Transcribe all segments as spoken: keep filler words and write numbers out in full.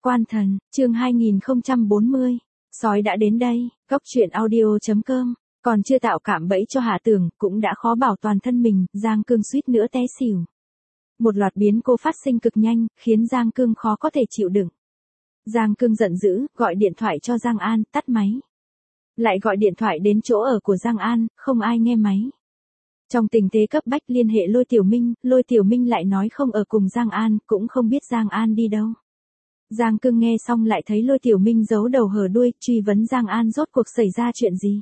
Quan thần, chương hai nghìn không trăm bốn mươi. Sói đã đến đây, góc truyện audio chấm com. Còn chưa tạo cạm bẫy cho Hạ Tưởng, cũng đã khó bảo toàn thân mình, Giang Cương suýt nữa té xỉu. Một loạt biến cố phát sinh cực nhanh, khiến Giang Cương khó có thể chịu đựng. Giang Cương giận dữ, gọi điện thoại cho Giang An, tắt máy. Lại gọi điện thoại đến chỗ ở của Giang An, không ai nghe máy. Trong tình thế cấp bách liên hệ Lôi Tiểu Minh, Lôi Tiểu Minh lại nói không ở cùng Giang An, cũng không biết Giang An đi đâu. Giang Cương nghe xong lại thấy Lôi Tiểu Minh giấu đầu hở đuôi, truy vấn Giang An rốt cuộc xảy ra chuyện gì.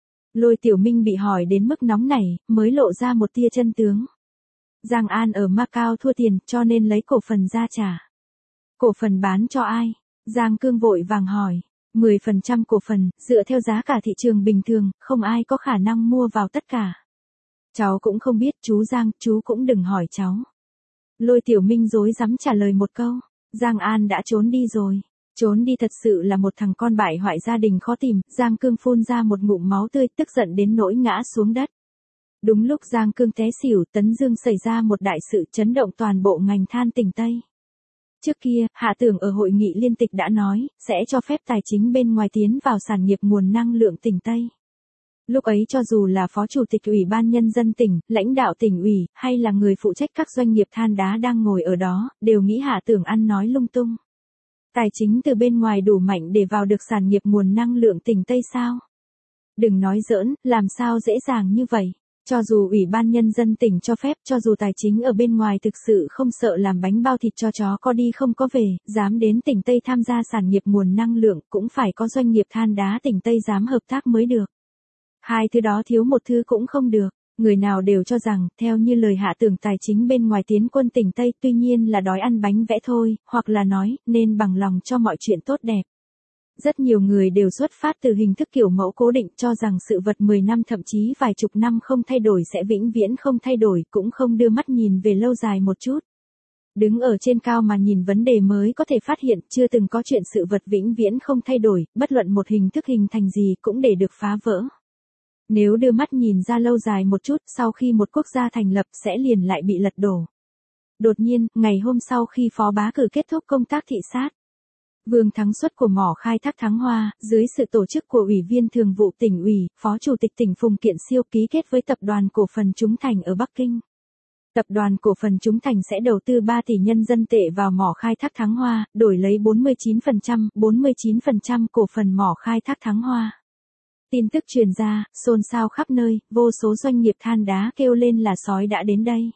Lôi Tiểu Minh bị hỏi đến mức nóng nảy, mới lộ ra một tia chân tướng. Giang An ở Macau thua tiền, cho nên lấy cổ phần ra trả. Cổ phần bán cho ai? Giang Cương vội vàng hỏi. mười phần trăm cổ phần, dựa theo giá cả thị trường bình thường, không ai có khả năng mua vào tất cả. Cháu cũng không biết, chú Giang, chú cũng đừng hỏi cháu. Lôi Tiểu Minh rối rắm trả lời một câu. Giang An đã trốn đi rồi. Trốn đi thật sự là một thằng con bại hoại gia đình khó tìm. Giang Cương phun ra một ngụm máu tươi, tức giận đến nỗi ngã xuống đất. Đúng lúc Giang Cương té xỉu, Tấn Dương xảy ra một đại sự chấn động toàn bộ ngành than tỉnh Tây. Trước kia, Hạ Tưởng ở hội nghị liên tịch đã nói, sẽ cho phép tài chính bên ngoài tiến vào sản nghiệp nguồn năng lượng tỉnh Tây. Lúc ấy cho dù là Phó Chủ tịch Ủy ban Nhân dân tỉnh, lãnh đạo tỉnh ủy, hay là người phụ trách các doanh nghiệp than đá đang ngồi ở đó, đều nghĩ Hạ Tưởng ăn nói lung tung. Tài chính từ bên ngoài đủ mạnh để vào được sản nghiệp nguồn năng lượng tỉnh Tây sao? Đừng nói giỡn, làm sao dễ dàng như vậy? Cho dù Ủy ban Nhân dân tỉnh cho phép, cho dù tài chính ở bên ngoài thực sự không sợ làm bánh bao thịt cho chó có đi không có về, dám đến tỉnh Tây tham gia sản nghiệp nguồn năng lượng, cũng phải có doanh nghiệp than đá tỉnh Tây dám hợp tác mới được. Hai thứ đó thiếu một thứ cũng không được. Người nào đều cho rằng, theo như lời Hạ Tưởng tài chính bên ngoài tiến quân tỉnh Tây tuy nhiên là đói ăn bánh vẽ thôi, hoặc là nói, nên bằng lòng cho mọi chuyện tốt đẹp. Rất nhiều người đều xuất phát từ hình thức kiểu mẫu cố định cho rằng sự vật mười năm thậm chí vài chục năm không thay đổi sẽ vĩnh viễn không thay đổi, cũng không đưa mắt nhìn về lâu dài một chút. Đứng ở trên cao mà nhìn vấn đề mới có thể phát hiện chưa từng có chuyện sự vật vĩnh viễn không thay đổi, bất luận một hình thức hình thành gì cũng để được phá vỡ. Nếu đưa mắt nhìn ra lâu dài một chút, sau khi một quốc gia thành lập sẽ liền lại bị lật đổ. Đột nhiên, ngày hôm sau khi Phó Bá Cử kết thúc công tác thị sát, Vương Thắng Xuất của mỏ khai thác Thắng Hoa, dưới sự tổ chức của Ủy viên Thường vụ tỉnh ủy, Phó Chủ tịch tỉnh Phùng Kiện Siêu ký kết với Tập đoàn Cổ phần Trúng Thành ở Bắc Kinh. Tập đoàn Cổ phần Trúng Thành sẽ đầu tư ba tỷ nhân dân tệ vào mỏ khai thác Thắng Hoa, đổi lấy bốn mươi chín phần trăm, bốn mươi chín phần trăm cổ phần mỏ khai thác Thắng Hoa. Tin tức truyền ra, xôn xao khắp nơi, vô số doanh nghiệp than đá kêu lên là sói đã đến đây.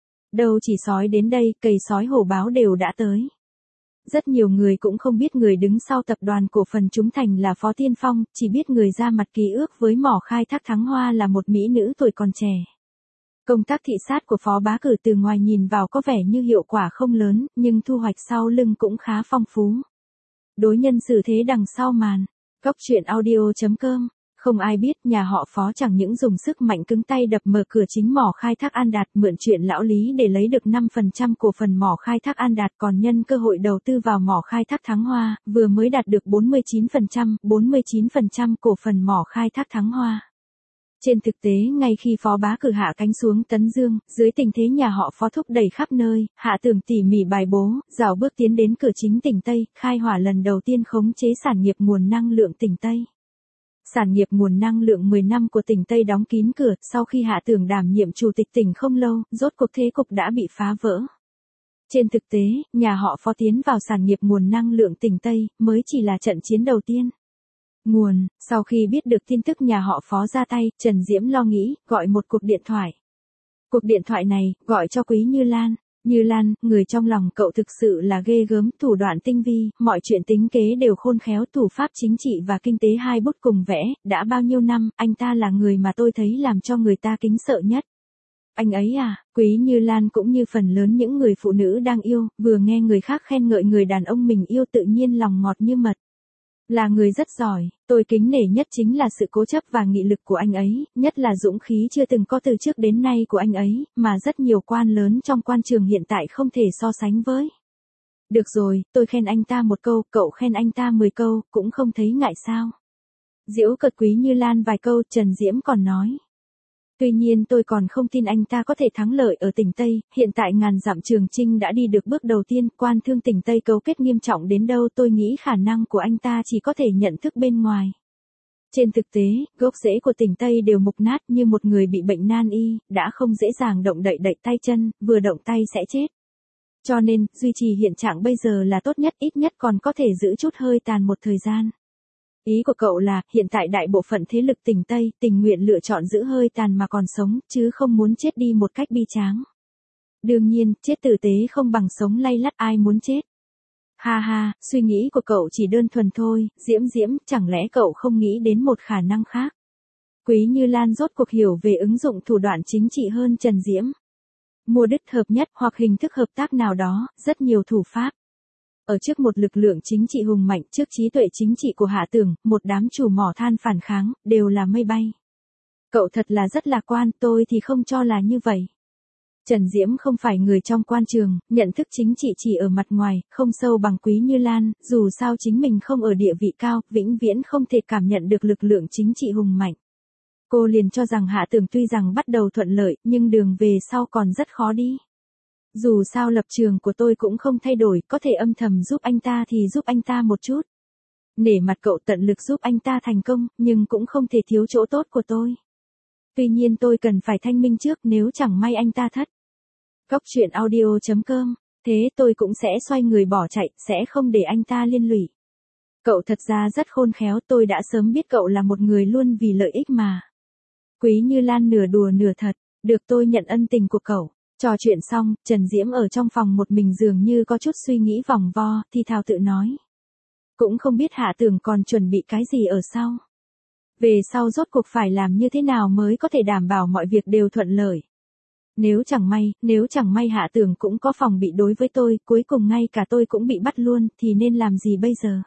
Đâu chỉ sói đến đây, cầy sói hổ báo đều đã tới. Rất nhiều người cũng không biết người đứng sau Tập đoàn Cổ phần Trúng Thành là Phó Tiên Phong, chỉ biết người ra mặt ký ước với mỏ khai thác Thắng Hoa là một mỹ nữ tuổi còn trẻ. Công tác thị sát của Phó Bá Cử từ ngoài nhìn vào có vẻ như hiệu quả không lớn, nhưng thu hoạch sau lưng cũng khá phong phú. Đối nhân xử thế đằng sau màn. Góc truyện audio chấm com. Không ai biết nhà họ Phó chẳng những dùng sức mạnh cứng tay đập mở cửa chính mỏ khai thác An Đạt, mượn chuyện lão Lý để lấy được năm phần trăm cổ phần mỏ khai thác An Đạt, còn nhân cơ hội đầu tư vào mỏ khai thác Thắng Hoa, vừa mới đạt được bốn mươi chín phần trăm, bốn mươi chín phần trăm cổ phần mỏ khai thác Thắng Hoa. Trên thực tế ngay khi Phó Bá Cử hạ cánh xuống Tấn Dương, dưới tình thế nhà họ Phó thúc đẩy khắp nơi, Hạ Tưởng tỉ mỉ bài bố, rảo bước tiến đến cửa chính tỉnh Tây, khai hỏa lần đầu tiên khống chế sản nghiệp nguồn năng lượng tỉnh Tây. Sản nghiệp nguồn năng lượng mười năm của tỉnh Tây đóng kín cửa, sau khi Hạ Tưởng đảm nhiệm chủ tịch tỉnh không lâu, rốt cuộc thế cục đã bị phá vỡ. Trên thực tế, nhà họ Phó tiến vào sản nghiệp nguồn năng lượng tỉnh Tây, mới chỉ là trận chiến đầu tiên. Nguồn, sau khi biết được tin tức nhà họ Phó ra tay, Trần Diễm lo nghĩ, gọi một cuộc điện thoại. Cuộc điện thoại này, gọi cho Quý Như Lan. Như Lan, người trong lòng cậu thực sự là ghê gớm, thủ đoạn tinh vi, mọi chuyện tính kế đều khôn khéo, thủ pháp chính trị và kinh tế hai bút cùng vẽ, đã bao nhiêu năm, anh ta là người mà tôi thấy làm cho người ta kính sợ nhất. Anh ấy à, Quý Như Lan cũng như phần lớn những người phụ nữ đang yêu, vừa nghe người khác khen ngợi người đàn ông mình yêu tự nhiên lòng ngọt như mật. Là người rất giỏi, tôi kính nể nhất chính là sự cố chấp và nghị lực của anh ấy, nhất là dũng khí chưa từng có từ trước đến nay của anh ấy, mà rất nhiều quan lớn trong quan trường hiện tại không thể so sánh với. Được rồi, tôi khen anh ta một câu, cậu khen anh ta mười câu, cũng không thấy ngại sao. Giễu cợt Quý Như Lan vài câu, Trần Diễm còn nói. Tuy nhiên tôi còn không tin anh ta có thể thắng lợi ở tỉnh Tây, hiện tại ngàn dặm Trường Chinh đã đi được bước đầu tiên, quan thương tỉnh Tây cấu kết nghiêm trọng đến đâu tôi nghĩ khả năng của anh ta chỉ có thể nhận thức bên ngoài. Trên thực tế, gốc rễ của tỉnh Tây đều mục nát như một người bị bệnh nan y, đã không dễ dàng động đậy đậy tay chân, vừa động tay sẽ chết. Cho nên, duy trì hiện trạng bây giờ là tốt nhất, ít nhất còn có thể giữ chút hơi tàn một thời gian. Ý của cậu là, hiện tại đại bộ phận thế lực tỉnh Tây, tình nguyện lựa chọn giữ hơi tàn mà còn sống, chứ không muốn chết đi một cách bi tráng. Đương nhiên, chết tử tế không bằng sống lay lắt, ai muốn chết. Ha ha, suy nghĩ của cậu chỉ đơn thuần thôi, Diễm Diễm, chẳng lẽ cậu không nghĩ đến một khả năng khác? Quý Như Lan rốt cuộc hiểu về ứng dụng thủ đoạn chính trị hơn Trần Diễm. Mua đứt hợp nhất hoặc hình thức hợp tác nào đó, rất nhiều thủ pháp. Ở trước một lực lượng chính trị hùng mạnh, trước trí tuệ chính trị của Hạ Tường, một đám chủ mỏ than phản kháng, đều là mây bay. Cậu thật là rất lạc quan, tôi thì không cho là như vậy. Trần Diễm không phải người trong quan trường, nhận thức chính trị chỉ ở mặt ngoài, không sâu bằng Quý Như Lan, dù sao chính mình không ở địa vị cao, vĩnh viễn không thể cảm nhận được lực lượng chính trị hùng mạnh. Cô liền cho rằng Hạ Tường tuy rằng bắt đầu thuận lợi, nhưng đường về sau còn rất khó đi. Dù sao lập trường của tôi cũng không thay đổi, có thể âm thầm giúp anh ta thì giúp anh ta một chút. Nể mặt cậu tận lực giúp anh ta thành công, nhưng cũng không thể thiếu chỗ tốt của tôi. Tuy nhiên tôi cần phải thanh minh trước nếu chẳng may anh ta thất. Cóc truyện audio chấm com, thế tôi cũng sẽ xoay người bỏ chạy, sẽ không để anh ta liên lụy. Cậu thật ra rất khôn khéo, tôi đã sớm biết cậu là một người luôn vì lợi ích mà. Quý Như Lan nửa đùa nửa thật, được tôi nhận ân tình của cậu. Trò chuyện xong, Trần Diễm ở trong phòng một mình dường như có chút suy nghĩ vòng vo, thì thào tự nói. Cũng không biết Hạ Tường còn chuẩn bị cái gì ở sau. Về sau rốt cuộc phải làm như thế nào mới có thể đảm bảo mọi việc đều thuận lợi. Nếu chẳng may, nếu chẳng may Hạ Tường cũng có phòng bị đối với tôi, cuối cùng ngay cả tôi cũng bị bắt luôn, thì nên làm gì bây giờ?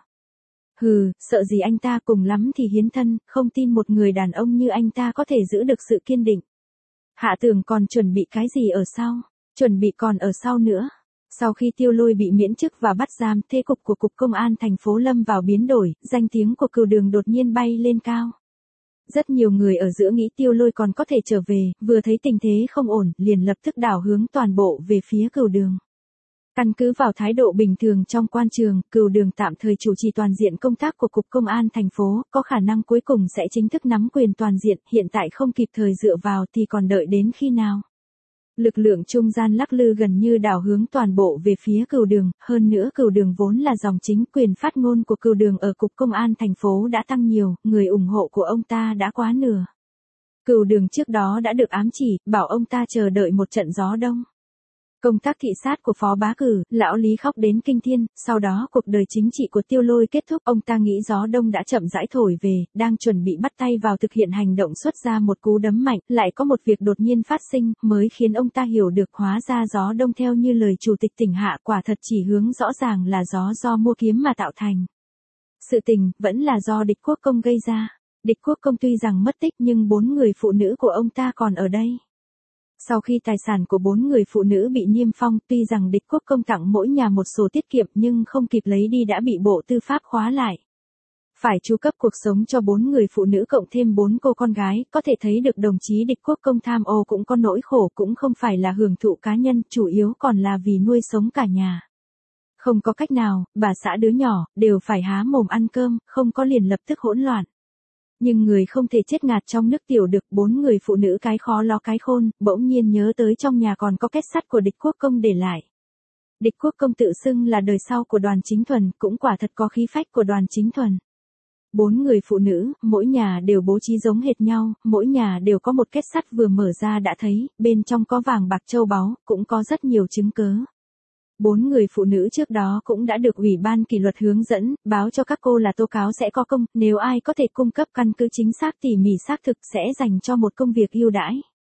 Hừ, sợ gì anh ta, cùng lắm thì hiến thân, không tin một người đàn ông như anh ta có thể giữ được sự kiên định. Hạ Tường còn chuẩn bị cái gì ở sau? Chuẩn bị còn ở sau nữa. Sau khi Tiêu Lôi bị miễn chức và bắt giam, thế cục của Cục Công an thành phố lâm vào biến đổi, danh tiếng của Cửu Đường đột nhiên bay lên cao. Rất nhiều người ở giữa nghĩ Tiêu Lôi còn có thể trở về, vừa thấy tình thế không ổn, liền lập tức đảo hướng toàn bộ về phía Cửu Đường. Căn cứ vào thái độ bình thường trong quan trường, Cửu Đường tạm thời chủ trì toàn diện công tác của Cục Công an thành phố, có khả năng cuối cùng sẽ chính thức nắm quyền toàn diện, hiện tại không kịp thời dựa vào thì còn đợi đến khi nào. Lực lượng trung gian lắc lư gần như đảo hướng toàn bộ về phía Cửu Đường, hơn nữa Cửu Đường vốn là dòng chính, quyền phát ngôn của Cửu Đường ở Cục Công an thành phố đã tăng nhiều, người ủng hộ của ông ta đã quá nửa. Cửu Đường trước đó đã được ám chỉ, bảo ông ta chờ đợi một trận gió đông. Công tác thị sát của Phó Bá Cử, lão Lý khóc đến kinh thiên, sau đó cuộc đời chính trị của Tiêu Lôi kết thúc, ông ta nghĩ gió đông đã chậm rãi thổi về, đang chuẩn bị bắt tay vào thực hiện hành động xuất ra một cú đấm mạnh, lại có một việc đột nhiên phát sinh, mới khiến ông ta hiểu được hóa ra gió đông theo như lời chủ tịch tỉnh Hạ quả thật chỉ hướng rõ ràng là gió do mua kiếm mà tạo thành. Sự tình, vẫn là do địch quốc công gây ra. Địch quốc công tuy rằng mất tích nhưng bốn người phụ nữ của ông ta còn ở đây. Sau khi tài sản của bốn người phụ nữ bị niêm phong, tuy rằng địch quốc công tặng mỗi nhà một sổ tiết kiệm nhưng không kịp lấy đi đã bị Bộ Tư pháp khóa lại. Phải chu cấp cuộc sống cho bốn người phụ nữ cộng thêm bốn cô con gái, có thể thấy được đồng chí địch quốc công tham ô cũng có nỗi khổ, cũng không phải là hưởng thụ cá nhân, chủ yếu còn là vì nuôi sống cả nhà. Không có cách nào, bà xã đứa nhỏ, đều phải há mồm ăn cơm, không có liền lập tức hỗn loạn. Nhưng người không thể chết ngạt trong nước tiểu được, bốn người phụ nữ cái khó lo cái khôn, bỗng nhiên nhớ tới trong nhà còn có kết sắt của địch quốc công để lại. Địch quốc công tự xưng là đời sau của Đoàn Chính Thuần, cũng quả thật có khí phách của Đoàn Chính Thuần. Bốn người phụ nữ, mỗi nhà đều bố trí giống hệt nhau, mỗi nhà đều có một kết sắt vừa mở ra đã thấy, bên trong có vàng bạc châu báu, cũng có rất nhiều chứng cớ. Bốn người phụ nữ trước đó cũng đã được Ủy ban kỷ luật hướng dẫn, báo cho các cô là tố cáo sẽ có công, nếu ai có thể cung cấp căn cứ chính xác tỉ mỉ xác thực sẽ dành cho một công việc ưu đãi.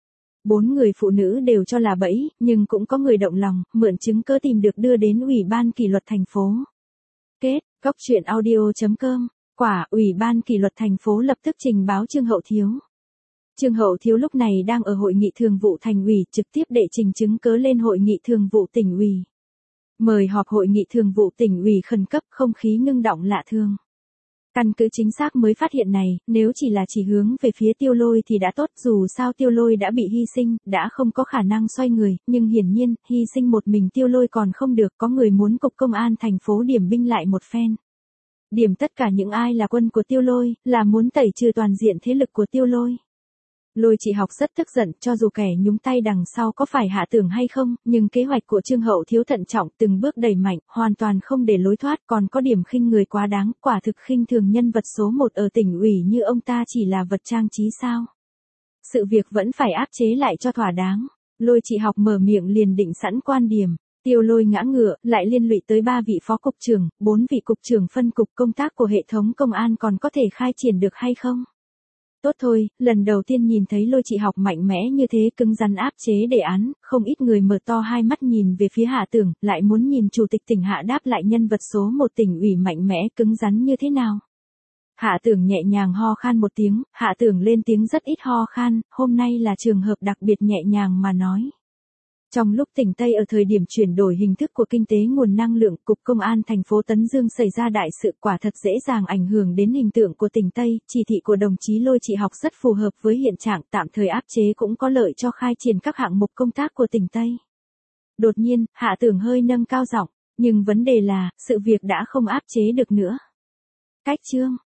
Bốn người phụ nữ đều cho là bẫy, nhưng cũng có người động lòng, mượn chứng cớ tìm được đưa đến Ủy ban kỷ luật thành phố. Kết, cóc truyện audio chấm com, quả, Ủy ban kỷ luật thành phố lập tức trình báo Trương Hậu Thiếu. Trương Hậu Thiếu lúc này đang ở hội nghị thường vụ thành ủy, trực tiếp đệ trình chứng cớ lên hội nghị thường vụ tỉnh ủy. Mời họp hội nghị thường vụ tỉnh ủy khẩn cấp, không khí ngưng động lạ thường. Căn cứ chính xác mới phát hiện này, nếu chỉ là chỉ hướng về phía Tiêu Lôi thì đã tốt, dù sao Tiêu Lôi đã bị hy sinh, đã không có khả năng xoay người, nhưng hiển nhiên, hy sinh một mình Tiêu Lôi còn không được, có người muốn cục công an thành phố điểm binh lại một phen. Điểm tất cả những ai là quân của Tiêu Lôi, là muốn tẩy trừ toàn diện thế lực của Tiêu Lôi. Lôi Trị Học rất tức giận, cho dù kẻ nhúng tay đằng sau có phải Hạ Tưởng hay không, nhưng kế hoạch của Trương Hậu Thiếu thận trọng, từng bước đẩy mạnh, hoàn toàn không để lối thoát, còn có điểm khinh người quá đáng, quả thực khinh thường nhân vật số một ở tỉnh ủy như ông ta chỉ là vật trang trí sao. Sự việc vẫn phải áp chế lại cho thỏa đáng. Lôi Trị Học mở miệng liền định sẵn quan điểm. Tiêu Lôi ngã ngựa, lại liên lụy tới ba vị phó cục trưởng, bốn vị cục trưởng phân cục, công tác của hệ thống công an còn có thể khai triển được hay không? Tốt thôi, lần đầu tiên nhìn thấy Lôi Trị Học mạnh mẽ như thế, cứng rắn áp chế đề án, không ít người mở to hai mắt nhìn về phía Hạ Tưởng, lại muốn nhìn chủ tịch tỉnh Hạ đáp lại nhân vật số một tỉnh ủy mạnh mẽ cứng rắn như thế nào. Hạ Tưởng nhẹ nhàng ho khan một tiếng, Hạ Tưởng lên tiếng rất ít ho khan, hôm nay là trường hợp đặc biệt nhẹ nhàng mà nói. Trong lúc tỉnh Tây ở thời điểm chuyển đổi hình thức của kinh tế nguồn năng lượng, Cục Công an thành phố Tấn Dương xảy ra đại sự, quả thật dễ dàng ảnh hưởng đến hình tượng của tỉnh Tây, chỉ thị của đồng chí Lôi Trị Học rất phù hợp với hiện trạng, tạm thời áp chế cũng có lợi cho khai triển các hạng mục công tác của tỉnh Tây. Đột nhiên, Hạ Tưởng hơi nâng cao giọng, nhưng vấn đề là, sự việc đã không áp chế được nữa. Cách chương